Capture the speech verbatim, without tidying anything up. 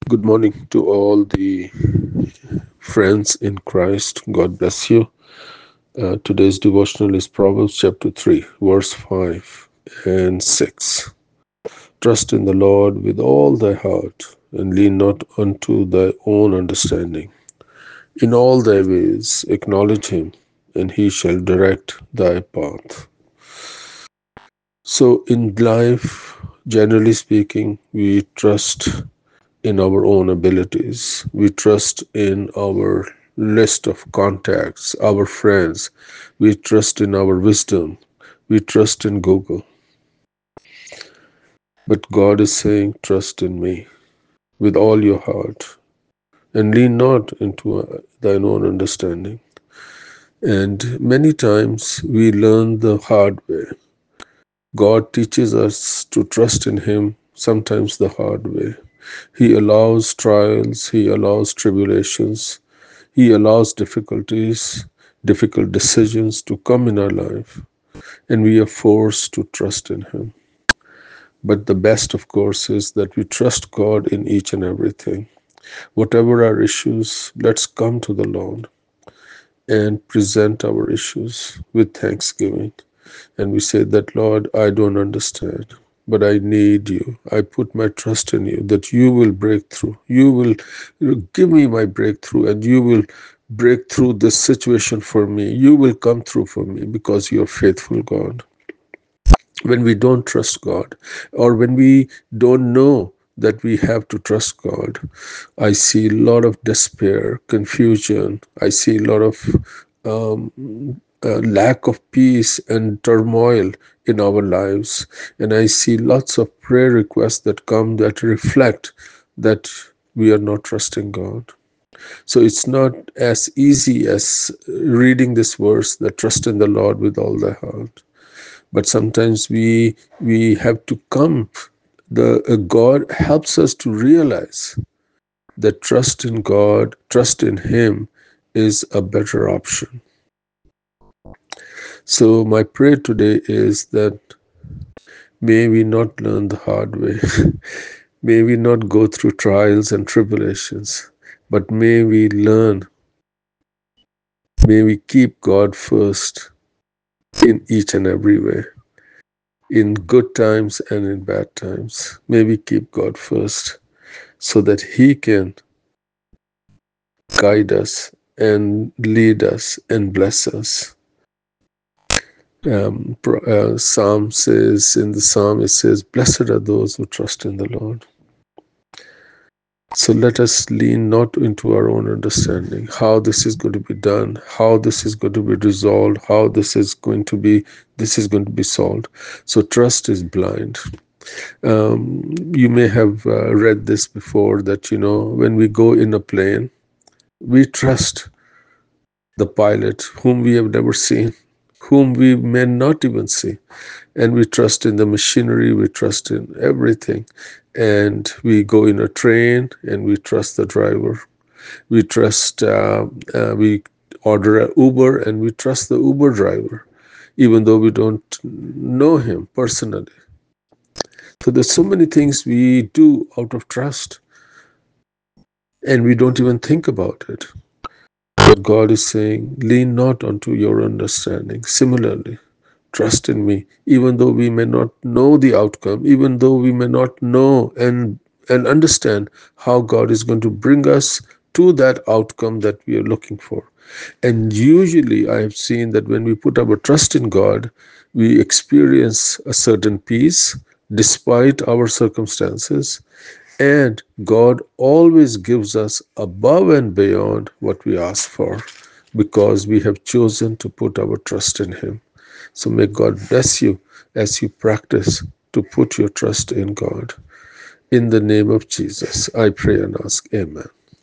Good morning to all the friends in Christ. God bless you. Uh, today's devotional is Proverbs chapter three, verse five and six. Trust in the Lord with all thy heart, and lean not unto thy own understanding. In all thy ways acknowledge him, and he shall direct thy path. So, in life, generally speaking, we trust in our own abilities. We trust in our list of contacts, our friends. We trust in our wisdom. We trust in Google. But God is saying, trust in me with all your heart and lean not into uh, thine own understanding. And many times we learn the hard way. God teaches us to trust in Him, sometimes the hard way. He allows trials, He allows tribulations, He allows difficulties, difficult decisions to come in our life, and we are forced to trust in Him. But the best, of course, is that we trust God in each and everything. Whatever our issues, let's come to the Lord and present our issues with thanksgiving. And we say that, Lord, I don't understand, but I need you. I put my trust in you, that you will break through. You will give me my breakthrough, and you will break through this situation for me. You will come through for me because you're faithful, God. When we don't trust God, or when we don't know that we have to trust God, I see a lot of despair, confusion. I see a lot of um, uh, lack of peace and turmoil in our lives. And I see lots of prayer requests that come that reflect that we are not trusting God. So it's not as easy as reading this verse, that trust in the Lord with all thy heart. But sometimes we we have to come. The uh, God helps us to realize that trust in God, trust in Him is a better option. So my prayer today is that may we not learn the hard way. May we not go through trials and tribulations, but may we learn, may we keep God first in each and every way, in good times and in bad times. May we keep God first so that He can guide us and lead us and bless us. Um, uh, Psalm says, in the Psalm, it says, blessed are those who trust in the Lord. So let us lean not into our own understanding, how this is going to be done, how this is going to be resolved, how this is going to be, this is going to be solved. So trust is blind. Um, you may have uh, read this before, that, you know, when we go in a plane, we trust the pilot whom we have never seen, whom we may not even see. And we trust in the machinery, we trust in everything. And we go in a train and we trust the driver. We trust, uh, uh, we order an Uber and we trust the Uber driver, even though we don't know him personally. So there's so many things we do out of trust and we don't even think about it. But God is saying, lean not unto your understanding. Similarly, trust in me, even though we may not know the outcome, even though we may not know and, and understand how God is going to bring us to that outcome that we are looking for. And usually I have seen that when we put our trust in God, we experience a certain peace despite our circumstances. And God always gives us above and beyond what we ask for, because we have chosen to put our trust in Him. So may God bless you as you practice to put your trust in God. In the name of Jesus, I pray and ask, Amen.